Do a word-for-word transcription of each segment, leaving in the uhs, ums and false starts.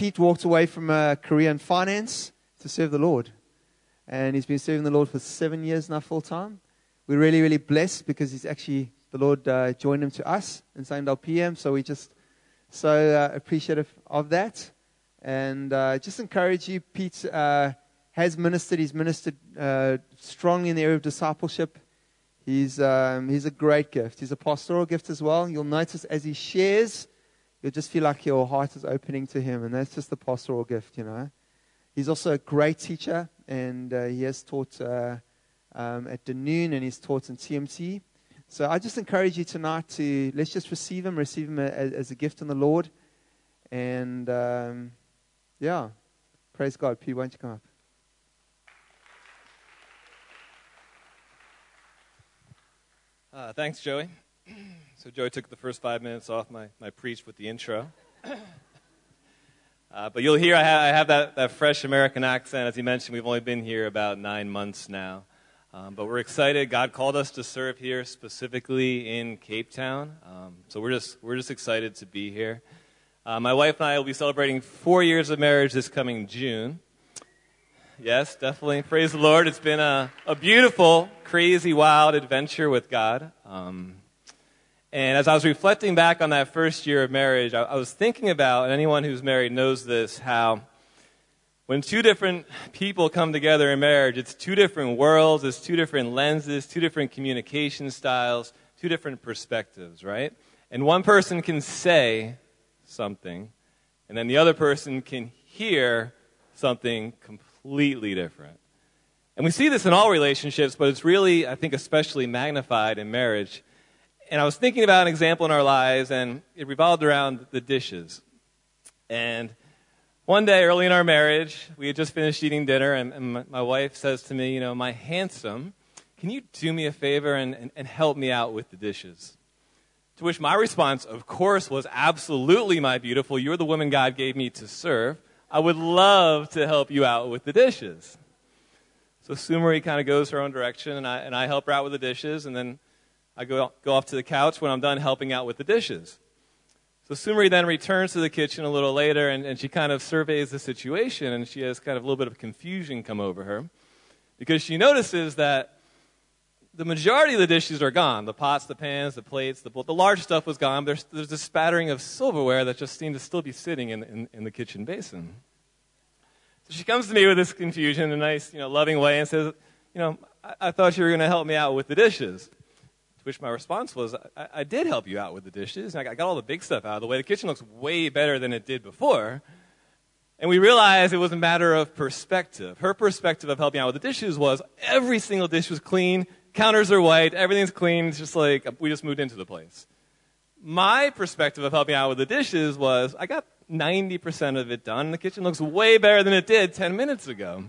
Pete walked away from a career in finance to serve the Lord. And he's been serving the Lord for seven years now full time. We're really, really blessed because he's actually, the Lord uh, joined him to us in Sunningdale P M. So we just so uh, appreciative of that. And uh, just encourage you, Pete uh, has ministered. He's ministered uh, strongly in the area of discipleship. He's um, he's a great gift. He's a pastoral gift as well. You'll notice as he shares, you'll just feel like your heart is opening to him. And that's just the pastoral gift, you know. He's also a great teacher, and uh, he has taught uh, um, at Dunoon, and he's taught in T M T. So I just encourage you tonight to, let's just receive him, receive him as, as a gift from the Lord. And, um, yeah, praise God. P, why don't you come up? Uh, thanks, Joey. So Joey took the first five minutes off my, my preach with the intro. Uh, but you'll hear I have, I have that, that fresh American accent. As he mentioned, we've only been here about nine months now. Um, but we're excited. God called us to serve here, specifically in Cape Town. Um, so we're just we're just excited to be here. Uh, my wife and I will be celebrating four years of marriage this coming June. Yes, definitely. Praise the Lord. It's been a, a beautiful, crazy, wild adventure with God. Um And as I was reflecting back on that first year of marriage, I, I was thinking about, and anyone who's married knows this, how when two different people come together in marriage, it's two different worlds, it's two different lenses, two different communication styles, two different perspectives, right? And one person can say something, and then the other person can hear something completely different. And we see this in all relationships, but it's really, I think, especially magnified in marriage. And I was thinking about an example in our lives, and it revolved around the dishes. And one day early in our marriage, we had just finished eating dinner, and, and my, my wife says to me, you know, my handsome, can you do me a favor and, and, and help me out with the dishes? To which my response, of course, was absolutely, my beautiful. You're the woman God gave me to serve. I would love to help you out with the dishes. So Sue Marie kind of goes her own direction, and I, and I help her out with the dishes, and then I go go off to the couch when I'm done helping out with the dishes. So Sue Marie then returns to the kitchen a little later, and, and she kind of surveys the situation, and she has kind of a little bit of confusion come over her because she notices that the majority of the dishes are gone. The pots, the pans, the plates, the bowl. The large stuff was gone. There's, there's a spattering of silverware that just seemed to still be sitting in, in, in the kitchen basin. So she comes to me with this confusion in a nice, you know, loving way and says, you know, I, I thought you were going to help me out with the dishes. To which my response was, I, I did help you out with the dishes. And I got all the big stuff out of the way. The kitchen looks way better than it did before. And we realized it was a matter of perspective. Her perspective of helping out with the dishes was every single dish was clean, counters are white, everything's clean. It's just like we just moved into the place. My perspective of helping out with the dishes was I got ninety percent of it done. The kitchen looks way better than it did ten minutes ago.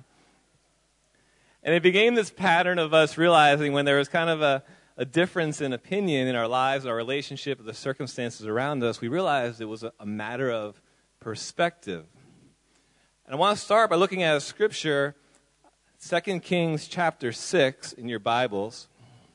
And it became this pattern of us realizing when there was kind of a a difference in opinion in our lives, our relationship, the circumstances around us, we realized it was a, a matter of perspective. And I want to start by looking at a scripture, Second Kings chapter six in your Bibles.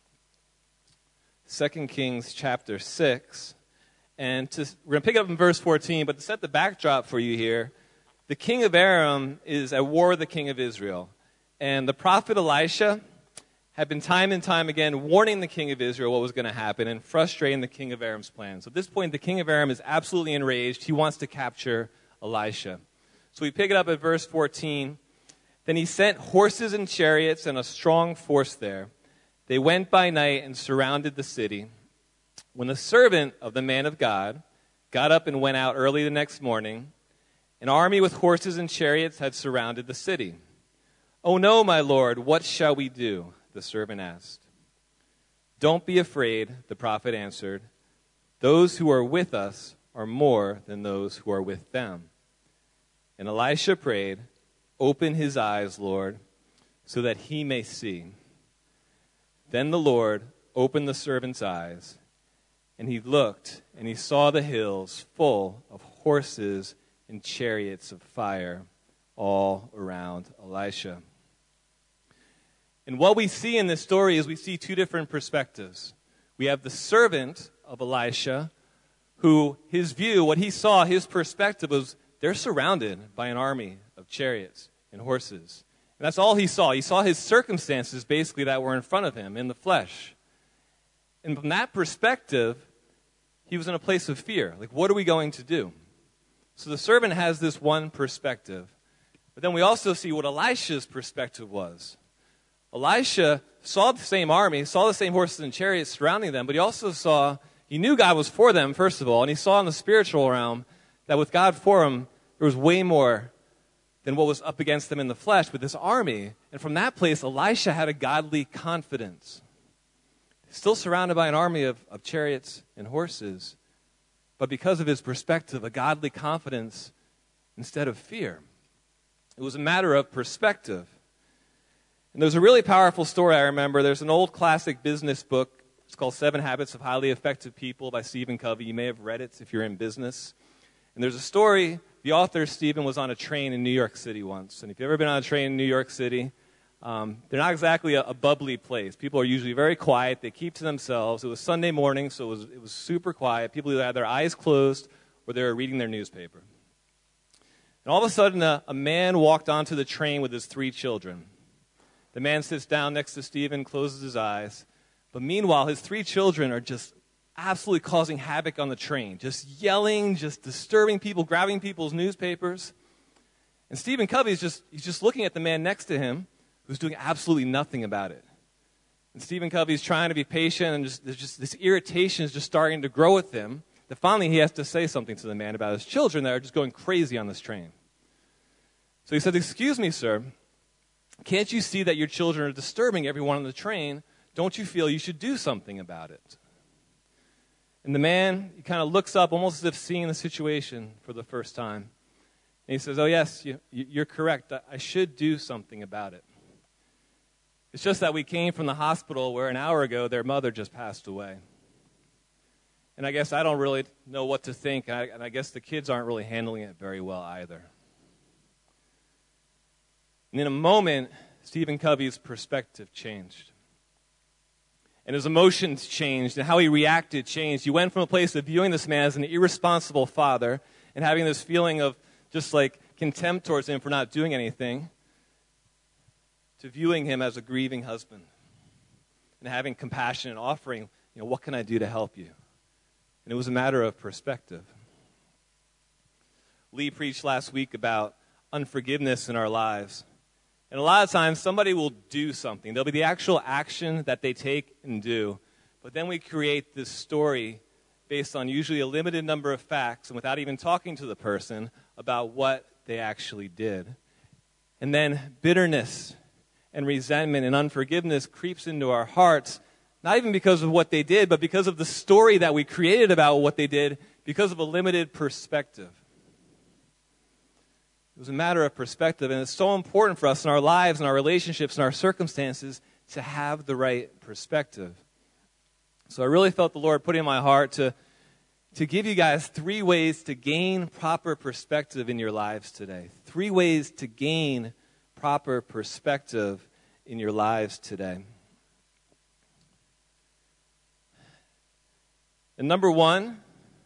Second Kings chapter six. And to, we're going to pick up in verse fourteen, but to set the backdrop for you here, the king of Aram is at war with the king of Israel. And the prophet Elisha had been time and time again warning the king of Israel what was going to happen and frustrating the king of Aram's plans. So at this point, the king of Aram is absolutely enraged. He wants to capture Elisha. So we pick it up at verse fourteen. Then he sent horses and chariots and a strong force there. They went by night and surrounded the city. When the servant of the man of God got up and went out early the next morning, an army with horses and chariots had surrounded the city. "Oh no, my lord, what shall we do?" the servant asked. "Don't be afraid," the prophet answered. "Those who are with us are more than those who are with them." And Elisha prayed, "Open his eyes, Lord, so that he may see." Then the Lord opened the servant's eyes, and he looked, and he saw the hills full of horses and chariots of fire all around Elisha. And what we see in this story is we see two different perspectives. We have the servant of Elisha, who his view, what he saw, his perspective was they're surrounded by an army of chariots and horses. And that's all he saw. He saw his circumstances, basically, that were in front of him in the flesh. And from that perspective, he was in a place of fear. Like, what are we going to do? So the servant has this one perspective. But then we also see what Elisha's perspective was. Elisha saw the same army, saw the same horses and chariots surrounding them, but he also saw, he knew God was for them, first of all, and he saw in the spiritual realm that with God for him, there was way more than what was up against them in the flesh with this army. And from that place, Elisha had a godly confidence. Still surrounded by an army of, of chariots and horses, but because of his perspective, a godly confidence instead of fear. It was a matter of perspective. And there's a really powerful story I remember. There's an old classic business book. It's called Seven Habits of Highly Effective People by Stephen Covey. You may have read it if you're in business. And there's a story. The author, Stephen, was on a train in New York City once. And if you've ever been on a train in New York City, um, they're not exactly a, a bubbly place. People are usually very quiet. They keep to themselves. It was Sunday morning, so it was, it was super quiet. People either had their eyes closed or they were reading their newspaper. And all of a sudden, a, a man walked onto the train with his three children. The man sits down next to Stephen, closes his eyes. But meanwhile, his three children are just absolutely causing havoc on the train, just yelling, just disturbing people, grabbing people's newspapers. And Stephen Covey is just, he's just looking at the man next to him who's doing absolutely nothing about it. And Stephen Covey's trying to be patient, and just, there's just this irritation is just starting to grow with him, that finally he has to say something to the man about his children that are just going crazy on this train. So he said, "Excuse me, sir, can't you see that your children are disturbing everyone on the train? Don't you feel you should do something about it?" And the man, he kind of looks up, almost as if seeing the situation for the first time. And he says, "Oh, yes, you, you're correct. I should do something about it. It's just that we came from the hospital where an hour ago their mother just passed away. And I guess I don't really know what to think, and I, and I guess the kids aren't really handling it very well either." And in a moment, Stephen Covey's perspective changed. And his emotions changed, and how he reacted changed. He went from a place of viewing this man as an irresponsible father and having this feeling of just like contempt towards him for not doing anything, to viewing him as a grieving husband and having compassion and offering, you know, what can I do to help you? And it was a matter of perspective. Lee preached last week about unforgiveness in our lives. And a lot of times, somebody will do something. There'll be the actual action that they take and do. But then we create this story based on usually a limited number of facts and without even talking to the person about what they actually did. And then bitterness and resentment and unforgiveness creeps into our hearts, not even because of what they did, but because of the story that we created about what they did, because of a limited perspective. It was a matter of perspective, and it's so important for us in our lives and our relationships and our circumstances to have the right perspective. So I really felt the Lord put in my heart to, to give you guys three ways to gain proper perspective in your lives today. Three ways to gain proper perspective in your lives today. And number one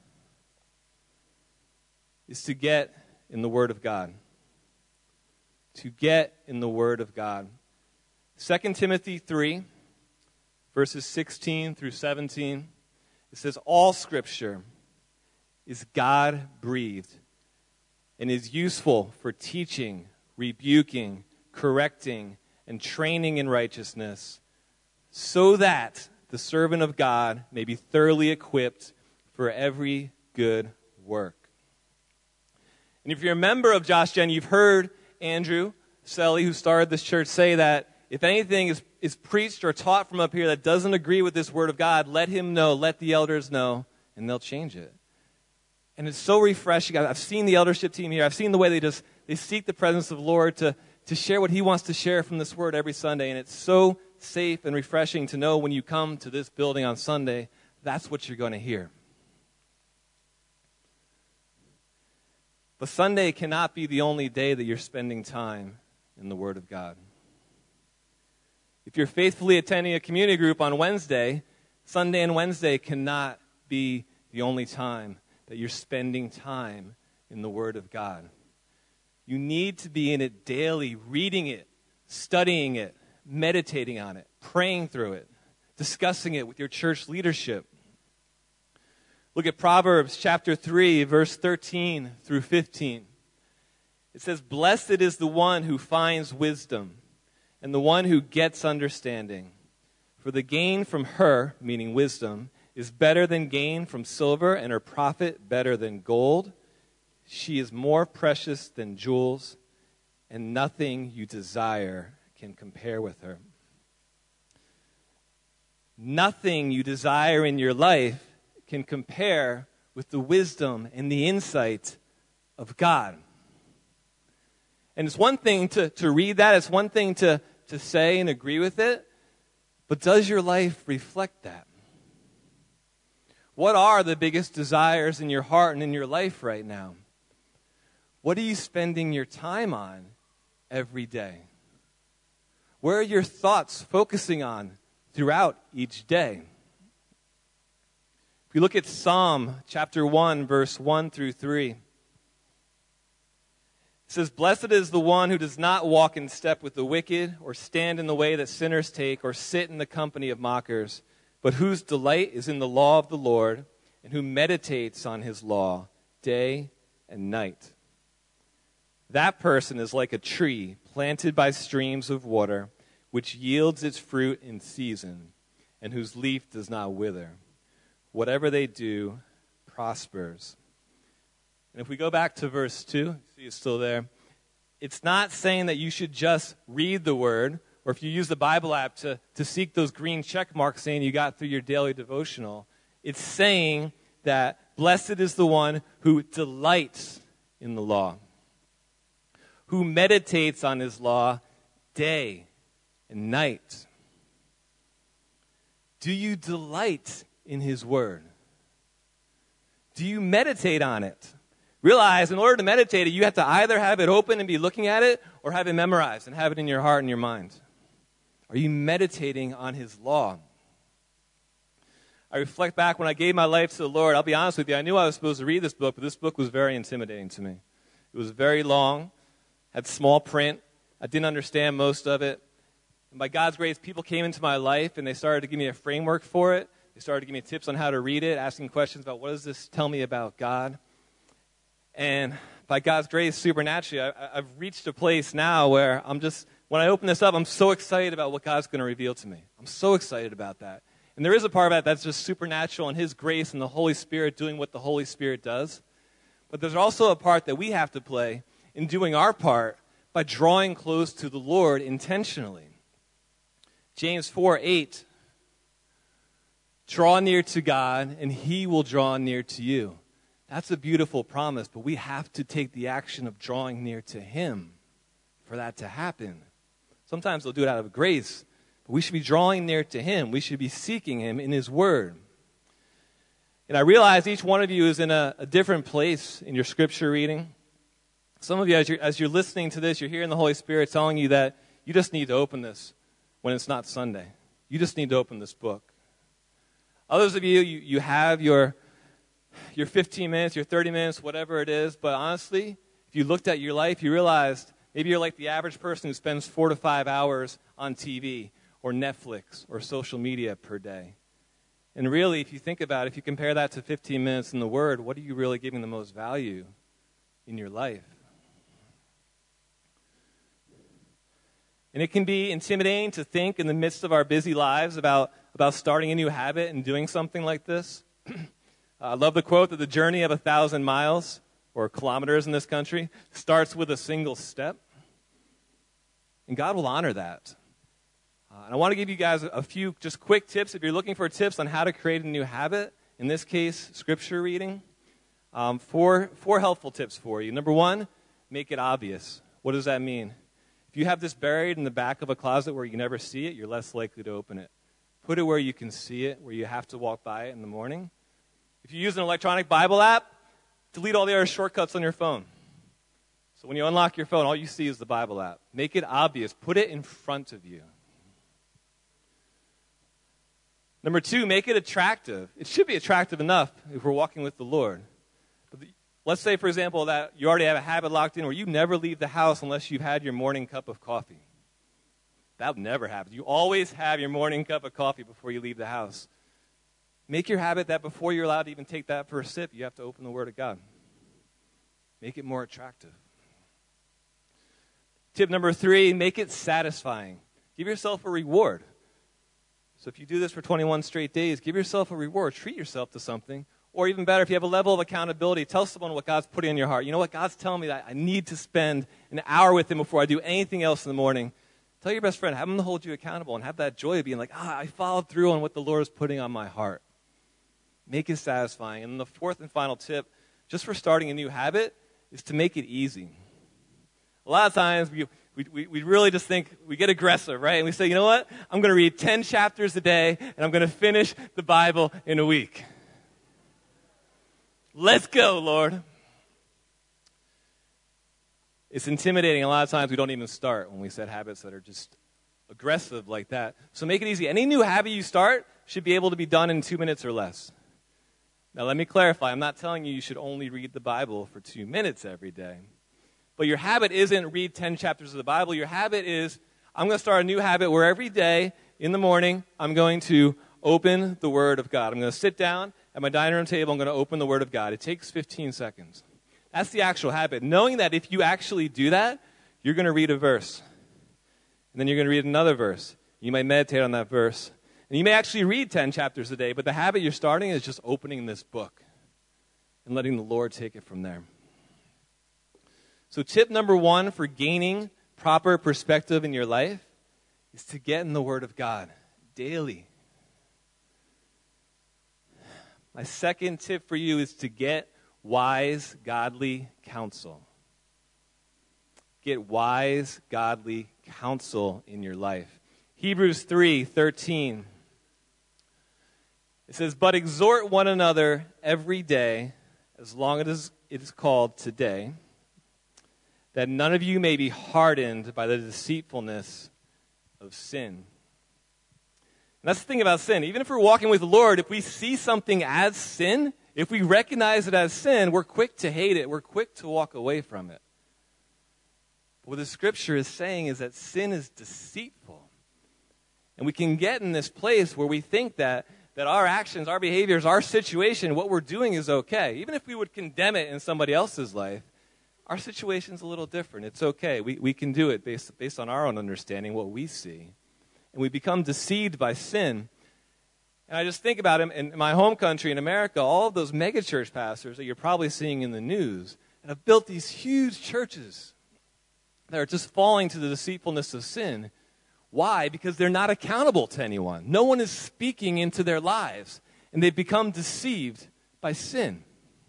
is to get in the Word of God. To get in the Word of God. Second Timothy three, verses sixteen through seventeen, it says, "All Scripture is God-breathed and is useful for teaching, rebuking, correcting, and training in righteousness, so that the servant of God may be thoroughly equipped for every good work." And if you're a member of Josh Gen, you've heard Andrew Selly, who started this church, say that if anything is, is preached or taught from up here that doesn't agree with this Word of God, let him know, let the elders know, and they'll change it. And it's so refreshing. I've seen the eldership team here. I've seen the way they just they seek the presence of the Lord to, to share what he wants to share from this Word every Sunday. And it's so safe and refreshing to know when you come to this building on Sunday, that's what you're going to hear. But Sunday cannot be the only day that you're spending time in the Word of God. If you're faithfully attending a community group on Wednesday, Sunday and Wednesday cannot be the only time that you're spending time in the Word of God. You need to be in it daily, reading it, studying it, meditating on it, praying through it, discussing it with your church leadership. Look at Proverbs chapter three, verse thirteen through fifteen. It says, "Blessed is the one who finds wisdom, and the one who gets understanding. For the gain from her," meaning wisdom, "is better than gain from silver, and her profit better than gold. She is more precious than jewels, and nothing you desire can compare with her." Nothing you desire in your life can compare with the wisdom and the insight of God. And it's one thing to, to read that, it's one thing to, to say and agree with it, but does your life reflect that? What are the biggest desires in your heart and in your life right now? What are you spending your time on every day? Where are your thoughts focusing on throughout each day? If we look at Psalm chapter one, verse one through three, it says, "Blessed is the one who does not walk in step with the wicked, or stand in the way that sinners take, or sit in the company of mockers, but whose delight is in the law of the Lord, and who meditates on his law day and night. That person is like a tree planted by streams of water, which yields its fruit in season, and whose leaf does not wither. Whatever they do prospers." And if we go back to verse two, see it's still there. It's not saying that you should just read the word, or if you use the Bible app to, to seek those green check marks saying you got through your daily devotional. It's saying that blessed is the one who delights in the law, who meditates on his law day and night. Do you delight in his word? Do you meditate on it? Realize, in order to meditate it, you have to either have it open and be looking at it, or have it memorized and have it in your heart and your mind. Are you meditating on his law? I reflect back when I gave my life to the Lord. I'll be honest with you, I knew I was supposed to read this book, but this book was very intimidating to me. It was very long, had small print. I didn't understand most of it. And by God's grace, people came into my life, and they started to give me a framework for it. They started to give me tips on how to read it, asking questions about, what does this tell me about God? And by God's grace, supernaturally, I, I've reached a place now where I'm just, when I open this up, I'm so excited about what God's going to reveal to me. I'm so excited about that. And there is a part of that that's just supernatural and his grace and the Holy Spirit doing what the Holy Spirit does. But there's also a part that we have to play in doing our part by drawing close to the Lord intentionally. James four eight, "Draw near to God, and he will draw near to you." That's a beautiful promise, but we have to take the action of drawing near to him for that to happen. Sometimes they'll do it out of grace, but we should be drawing near to him. We should be seeking him in his word. And I realize each one of you is in a, a different place in your scripture reading. Some of you, as you're, as you're listening to this, you're hearing the Holy Spirit telling you that you just need to open this when it's not Sunday. You just need to open this book. Others of you, you, you have your... your fifteen minutes, your thirty minutes, whatever it is. But honestly, if you looked at your life, you realized maybe you're like the average person who spends four to five hours on T V or Netflix or social media per day. And really, if you think about it, if you compare that to fifteen minutes in the Word, what are you really giving the most value in your life? And it can be intimidating to think in the midst of our busy lives about, about starting a new habit and doing something like this. I love the quote that the journey of a thousand miles, or kilometers in this country, starts with a single step. And God will honor that. Uh, and I want to give you guys a few just quick tips. If you're looking for tips on how to create a new habit, in this case, scripture reading, um, four, four helpful tips for you. Number one, make it obvious. What does that mean? If you have this buried in the back of a closet where you never see it, you're less likely to open it. Put it where you can see it, where you have to walk by it in the morning. If you use an electronic Bible app, delete all the other shortcuts on your phone. So when you unlock your phone, all you see is the Bible app. Make it obvious. Put it in front of you. Number two, make it attractive. It should be attractive enough if we're walking with the Lord. But the, Let's say, for example, that you already have a habit locked in where you never leave the house unless you've had your morning cup of coffee. That would never happen. You always have your morning cup of coffee before you leave the house. Make your habit that before you're allowed to even take that first sip, you have to open the Word of God. Make it more attractive. Tip number three, make it satisfying. Give yourself a reward. So if you do this for twenty-one straight days, give yourself a reward. Treat yourself to something. Or even better, if you have a level of accountability, tell someone what God's putting in your heart. You know what? God's telling me that I need to spend an hour with Him before I do anything else in the morning. Tell your best friend, have them hold you accountable and have that joy of being like, ah, I followed through on what the Lord is putting on my heart. Make it satisfying. And the fourth and final tip, just for starting a new habit, is to make it easy. A lot of times we, we, we, we really just think, we get aggressive, right? And we say, you know what? I'm going to read ten chapters a day, and I'm going to finish the Bible in a week. Let's go, Lord. It's intimidating. A lot of times we don't even start when we set habits that are just aggressive like that. So make it easy. Any new habit you start should be able to be done in two minutes or less. Now, let me clarify. I'm not telling you you should only read the Bible for two minutes every day. But your habit isn't read ten chapters of the Bible. Your habit is, I'm going to start a new habit where every day in the morning, I'm going to open the Word of God. I'm going to sit down at my dining room table. I'm going to open the Word of God. It takes fifteen seconds. That's the actual habit. Knowing that if you actually do that, you're going to read a verse. And then you're going to read another verse. You might meditate on that verse. And you may actually read ten chapters a day, but the habit you're starting is just opening this book and letting the Lord take it from there. So tip number one for gaining proper perspective in your life is to get in the Word of God daily. My second tip for you is to get wise, godly counsel. Get wise, godly counsel in your life. Hebrews three thirteen. It says, but exhort one another every day, as long as it is called today, that none of you may be hardened by the deceitfulness of sin. And that's the thing about sin. Even if we're walking with the Lord, if we see something as sin, if we recognize it as sin, we're quick to hate it. We're quick to walk away from it. But what the Scripture is saying is that sin is deceitful. And we can get in this place where we think that, that our actions, our behaviors, our situation, what we're doing is okay. Even if we would condemn it in somebody else's life, our situation's a little different. It's okay. We, we can do it based, based on our own understanding, what we see. And we become deceived by sin. And I just think about it, in my home country, in America, all of those megachurch pastors that you're probably seeing in the news and have built these huge churches that are just falling to the deceitfulness of sin. Why? Because they're not accountable to anyone. No one is speaking into their lives, and they've become deceived by sin.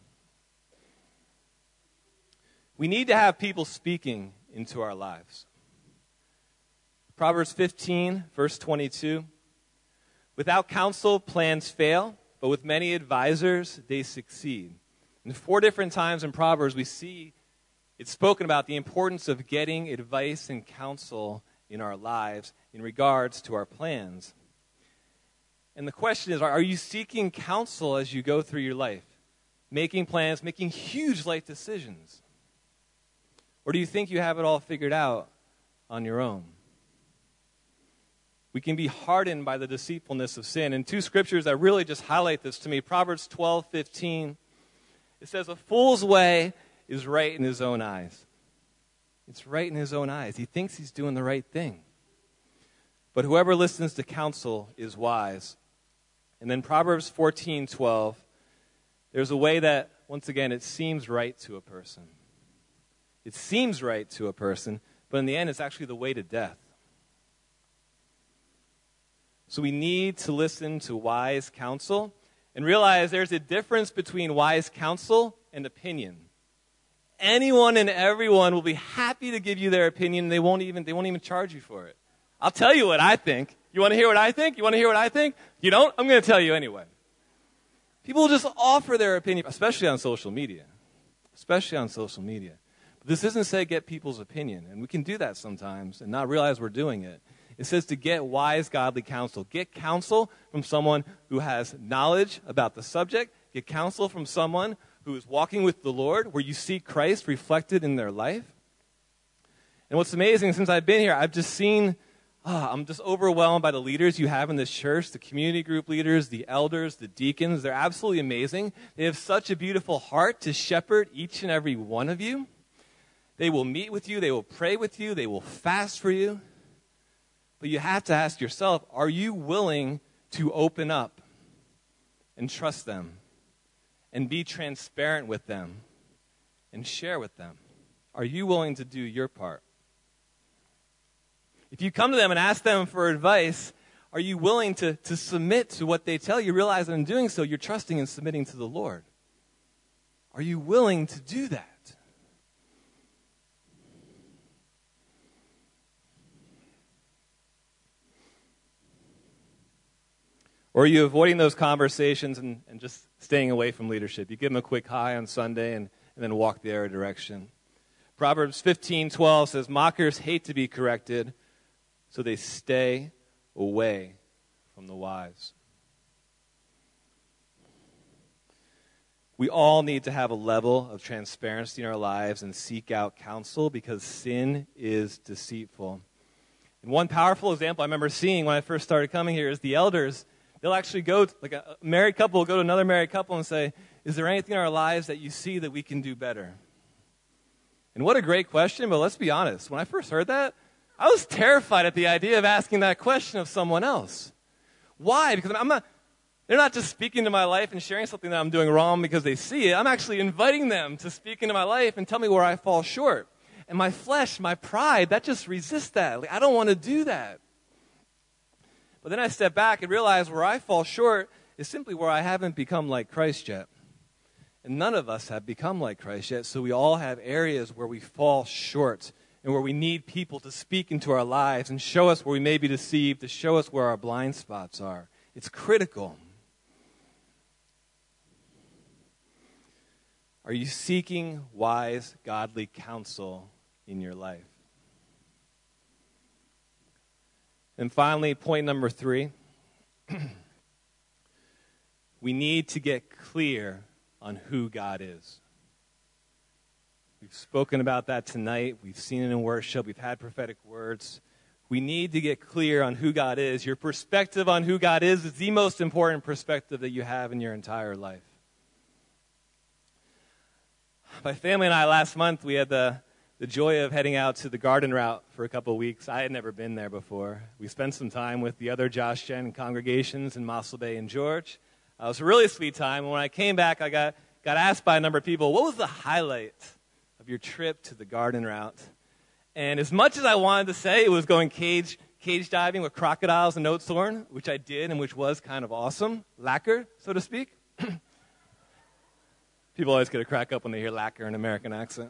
We need to have people speaking into our lives. Proverbs fifteen, verse twenty-two. Without counsel, plans fail, but with many advisors, they succeed. And four different times in Proverbs, we see it's spoken about the importance of getting advice and counsel in our lives in regards to our plans. And the question is, are you seeking counsel as you go through your life? Making plans, making huge life decisions? Or do you think you have it all figured out on your own? We can be hardened by the deceitfulness of sin. And two scriptures that really just highlight this to me. Proverbs twelve fifteen. It says, a fool's way is right in his own eyes. It's right in his own eyes. He thinks he's doing the right thing. But whoever listens to counsel is wise. And then Proverbs fourteen twelve. There's a way that, once again, it seems right to a person. It seems right to a person, but in the end, it's actually the way to death. So we need to listen to wise counsel and realize there's a difference between wise counsel and opinion. Anyone and everyone will be happy to give you their opinion, and they won't even, they won't even charge you for it. I'll tell you what I think. You want to hear what I think? You want to hear what I think? You don't? I'm going to tell you anyway. People will just offer their opinion, especially on social media. Especially on social media. But this doesn't say get people's opinion, and we can do that sometimes and not realize we're doing it. It says to get wise, godly counsel. Get counsel from someone who has knowledge about the subject. Get counsel from someone who is walking with the Lord, where you see Christ reflected in their life. And what's amazing, since I've been here, I've just seen, oh, I'm just overwhelmed by the leaders you have in this church, the community group leaders, the elders, the deacons. They're absolutely amazing. They have such a beautiful heart to shepherd each and every one of you. They will meet with you. They will pray with you. They will fast for you. But you have to ask yourself, are you willing to open up and trust them and be transparent with them and share with them? Are you willing to do your part? If you come to them and ask them for advice, are you willing to, to submit to what they tell you? Realize that in doing so, you're trusting and submitting to the Lord. Are you willing to do that? Or are you avoiding those conversations and, and just staying away from leadership? You give them a quick hi on Sunday and, and then walk the other direction. Proverbs fifteen twelve says, mockers hate to be corrected, so they stay away from the wise. We all need to have a level of transparency in our lives and seek out counsel because sin is deceitful. And one powerful example I remember seeing when I first started coming here is the elders. They'll actually go, to, like a married couple will go to another married couple and say, is there anything in our lives that you see that we can do better? And what a great question, but let's be honest. When I first heard that, I was terrified at the idea of asking that question of someone else. Why? Because I'm not, they're not just speaking to my life and sharing something that I'm doing wrong because they see it. I'm actually inviting them to speak into my life and tell me where I fall short. And my flesh, my pride, that just resists that. Like, I don't want to do that. But then I step back and realize where I fall short is simply where I haven't become like Christ yet. And none of us have become like Christ yet, so we all have areas where we fall short and where we need people to speak into our lives and show us where we may be deceived, to show us where our blind spots are. It's critical. Are you seeking wise, godly counsel in your life? And finally, point number three, we need to get clear on who God is. We've spoken about that tonight. We've seen it in worship. We've had prophetic words. We need to get clear on who God is. Your perspective on who God is is the most important perspective that you have in your entire life. My family and I, last month, we had the, the joy of heading out to the garden route for a couple of weeks. I had never been there before. We spent some time with the other Josh Gen congregations in Mossel Bay and George. Uh, it was a really sweet time. And when I came back, I got, got asked by a number of people, what was the highlight of your trip to the garden route? And as much as I wanted to say it was going cage cage diving with crocodiles and Oathshorn, which I did and which was kind of awesome, lacquer, so to speak. People always get a crack up when they hear lacquer in an American accent.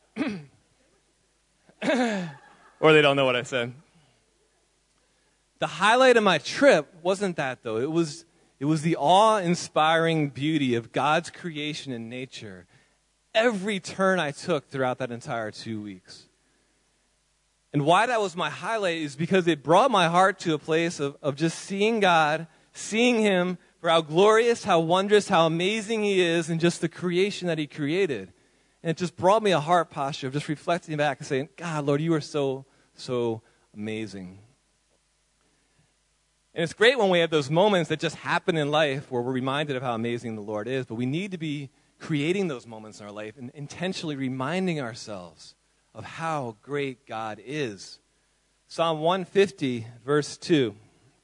Or they don't know what I said. The highlight of my trip wasn't that, though. It was, it was the awe-inspiring beauty of God's creation and nature. Every turn I took throughout that entire two weeks. And why that was my highlight is because it brought my heart to a place of, of just seeing God, seeing Him for how glorious, how wondrous, how amazing He is, and just the creation that He created. And it just brought me a heart posture of just reflecting back and saying, God, Lord, you are so, so amazing. And it's great when we have those moments that just happen in life where we're reminded of how amazing the Lord is, but we need to be creating those moments in our life and intentionally reminding ourselves of how great God is. Psalm one fifty, verse two.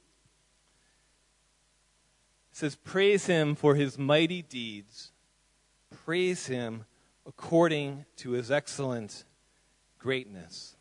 It says, praise Him for His mighty deeds. Praise Him according to His excellent greatness.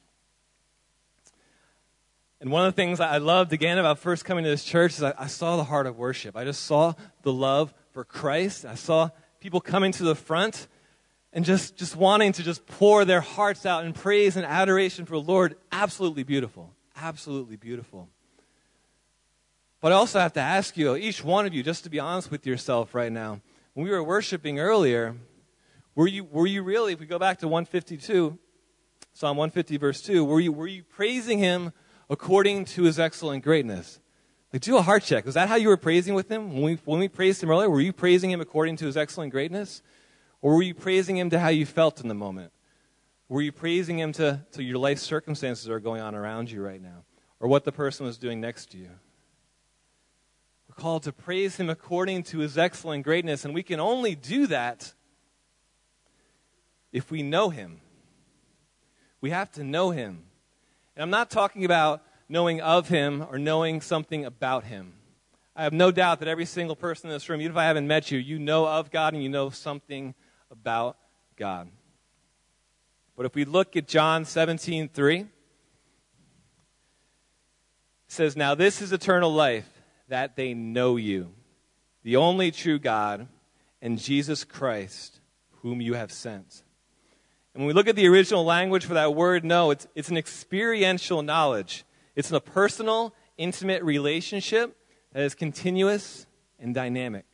And one of the things I loved, again, about first coming to this church is I, I saw the heart of worship. I just saw the love for Christ. I saw people coming to the front and just, just wanting to just pour their hearts out in praise and adoration for the Lord. Absolutely beautiful. Absolutely beautiful. But I also have to ask you, each one of you, just to be honest with yourself right now, when we were worshiping earlier, were you were you really, if we go back to one fifty-two, Psalm one fifty, verse two, were you were you praising Him according to His excellent greatness? Like, do a heart check. Was that how you were praising with Him? When we when we praised Him earlier, were you praising Him according to His excellent greatness? Or were you praising him to how you felt in the moment? Were you praising him to, to your life circumstances that are going on around you right now? Or what the person was doing next to you? We're called to praise him according to his excellent greatness, and we can only do that if we know him. We have to know him. And I'm not talking about knowing of him or knowing something about him. I have no doubt that every single person in this room, even if I haven't met you, you know of God and you know something about God. But if we look at John seventeen three, it says, "Now this is eternal life, that they know you, the only true God, and Jesus Christ, whom you have sent." And when we look at the original language for that word know, it's, it's an experiential knowledge. It's a personal, intimate relationship that is continuous and dynamic.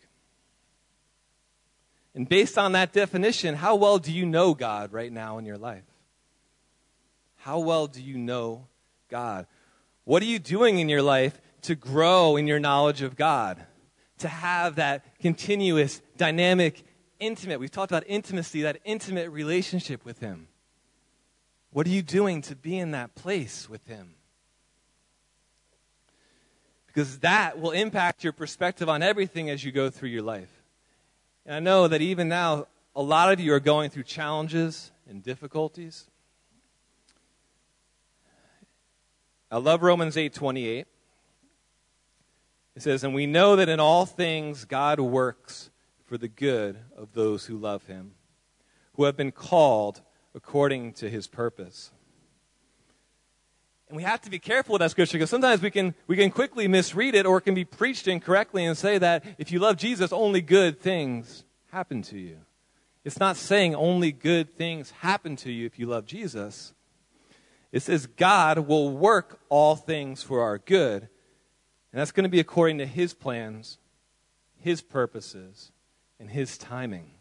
And based on that definition, how well do you know God right now in your life? How well do you know God? What are you doing in your life to grow in your knowledge of God? To have that continuous, dynamic, intimate, we've talked about intimacy, that intimate relationship with him. What are you doing to be in that place with him? Because that will impact your perspective on everything as you go through your life. And I know that even now, a lot of you are going through challenges and difficulties. I love Romans eight twenty-eight. It says, "And we know that in all things God works for the good of those who love him, who have been called according to his purpose." And we have to be careful with that scripture because sometimes we can we can quickly misread it, or it can be preached incorrectly and say that if you love Jesus, only good things happen to you. It's not saying only good things happen to you if you love Jesus. It says God will work all things for our good, and that's going to be according to his plans, his purposes, and his timing.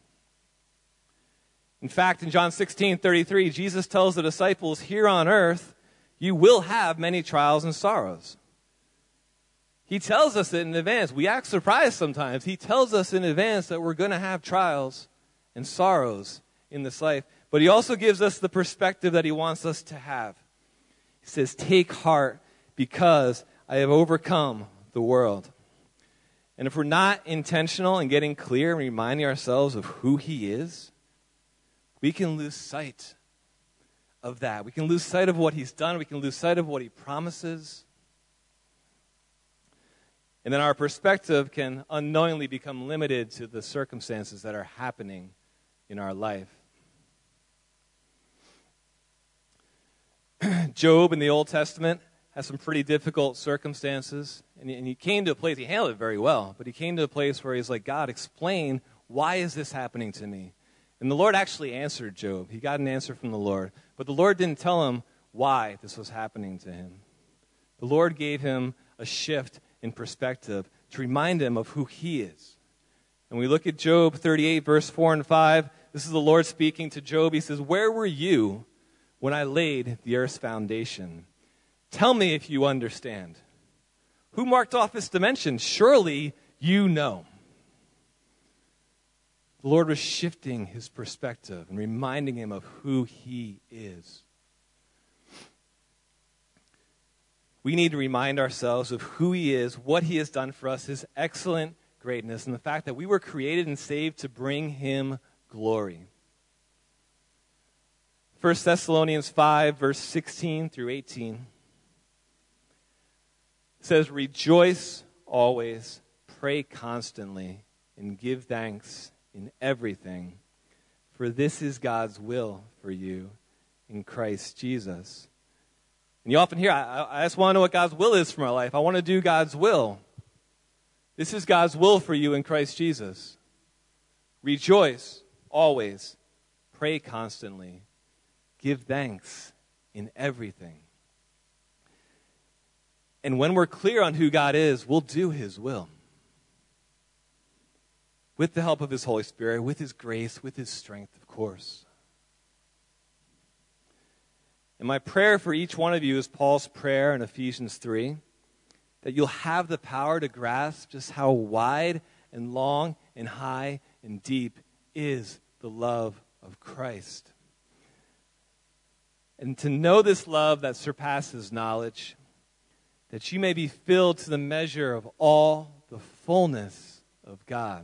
In fact, in John sixteen thirty-three, Jesus tells the disciples, here on earth, you will have many trials and sorrows. He tells us it in advance. We act surprised sometimes. He tells us in advance that we're going to have trials and sorrows in this life. But he also gives us the perspective that he wants us to have. He says, take heart because I have overcome the world. And if we're not intentional in getting clear and reminding ourselves of who he is, we can lose sight of that. We can lose sight of what he's done. We can lose sight of what he promises. And then our perspective can unknowingly become limited to the circumstances that are happening in our life. Job in the Old Testament has some pretty difficult circumstances. And he, and he came to a place, he handled it very well, but he came to a place where he's like, God, explain, why is this happening to me? And the Lord actually answered Job. He got an answer from the Lord. But the Lord didn't tell him why this was happening to him. The Lord gave him a shift in perspective to remind him of who he is. And we look at Job thirty-eight, verse four and five. This is the Lord speaking to Job. He says, where were you when I laid the earth's foundation? Tell me if you understand. Who marked off its dimensions? Surely you know. The Lord was shifting his perspective and reminding him of who he is. We need to remind ourselves of who he is, what he has done for us, his excellent greatness, and the fact that we were created and saved to bring him glory. First Thessalonians five, verse sixteen through eighteen says, rejoice always, pray constantly, and give thanks in everything, for this is God's will for you in Christ Jesus. And you often hear, I, I just want to know what God's will is for my life. I want to do God's will. This is God's will for you in Christ Jesus. Rejoice always, pray constantly, give thanks in everything. And when we're clear on who God is, we'll do his will. With the help of his Holy Spirit, with his grace, with his strength, of course. And my prayer for each one of you is Paul's prayer in Ephesians three, that you'll have the power to grasp just how wide and long and high and deep is the love of Christ. And to know this love that surpasses knowledge, that you may be filled to the measure of all the fullness of God.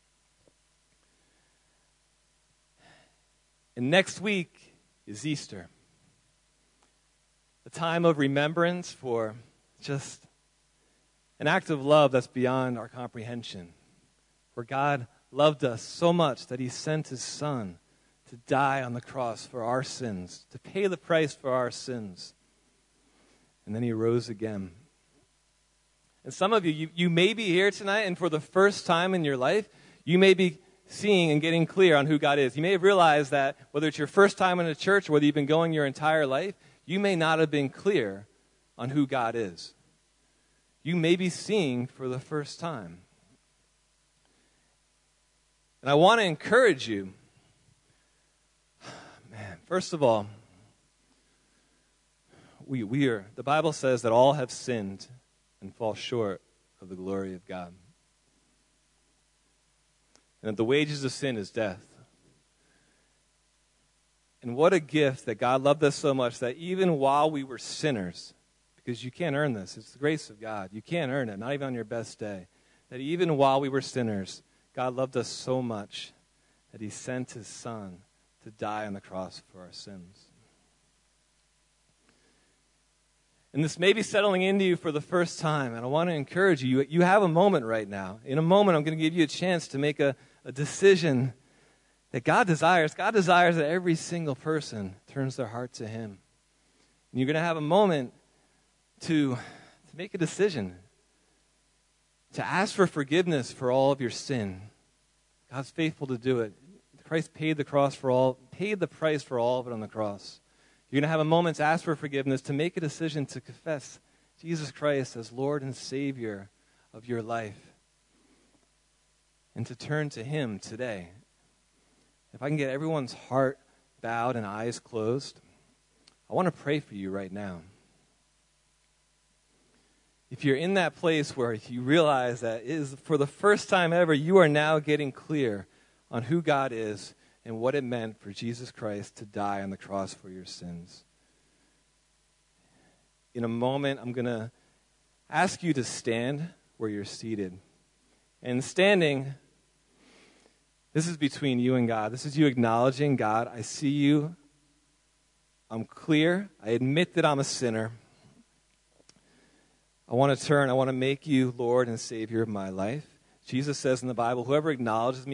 And next week is Easter, a time of remembrance for just an act of love that's beyond our comprehension, where God loved us so much that he sent his Son to die on the cross for our sins, to pay the price for our sins. And then he rose again. And some of you, you, you may be here tonight, and for the first time in your life, you may be seeing and getting clear on who God is. You may have realized that whether it's your first time in a church or whether you've been going your entire life, you may not have been clear on who God is. You may be seeing for the first time. And I want to encourage you, man, first of all, we, we are, the Bible says that all have sinned and fall short of the glory of God. And that the wages of sin is death. And what a gift that God loved us so much that even while we were sinners, because you can't earn this, it's the grace of God. You can't earn it, not even on your best day. That even while we were sinners, God loved us so much that he sent his Son to die on the cross for our sins. And this may be settling into you for the first time, and I want to encourage you. You have a moment right now. In a moment, I'm going to give you a chance to make a, a decision that God desires. God desires that every single person turns their heart to him. And you're going to have a moment to, to make a decision, to ask for forgiveness for all of your sin. God's faithful to do it. Christ paid the cross for all, paid the price for all of it on the cross. You're going to have a moment to ask for forgiveness, to make a decision to confess Jesus Christ as Lord and Savior of your life, and to turn to him today. If I can get everyone's heart bowed and eyes closed, I want to pray for you right now. If you're in that place where you realize that it is for the first time ever, you are now getting clear on who God is and what it meant for Jesus Christ to die on the cross for your sins. In a moment, I'm going to ask you to stand where you're seated. And standing, this is between you and God. This is you acknowledging, God, I see you. I'm clear. I admit that I'm a sinner. I want to turn. I want to make you Lord and Savior of my life. Jesus says in the Bible, whoever acknowledges me